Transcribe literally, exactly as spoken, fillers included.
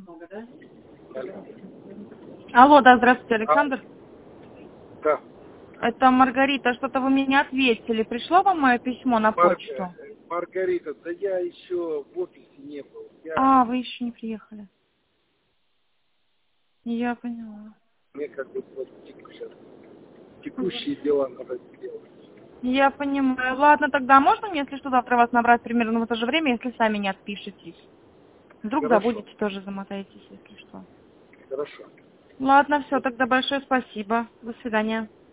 Алло, да, здравствуйте, Александр. Да. Это Маргарита. Что-то вы мне не ответили. Пришло вам мое письмо на Мар- почту? Маргарита, да я еще в офисе не был. Я, А, вы еще не приехали. Я поняла. мне как бы вот текущие, текущие дела надо сделать. Я понимаю. Ладно, тогда можно мне, если что, завтра вас набрать примерно в это же время, если сами не отпишетесь? Вдруг Хорошо, забудете, тоже замотаетесь, если что. хорошо. Ладно, все, тогда большое спасибо. До свидания.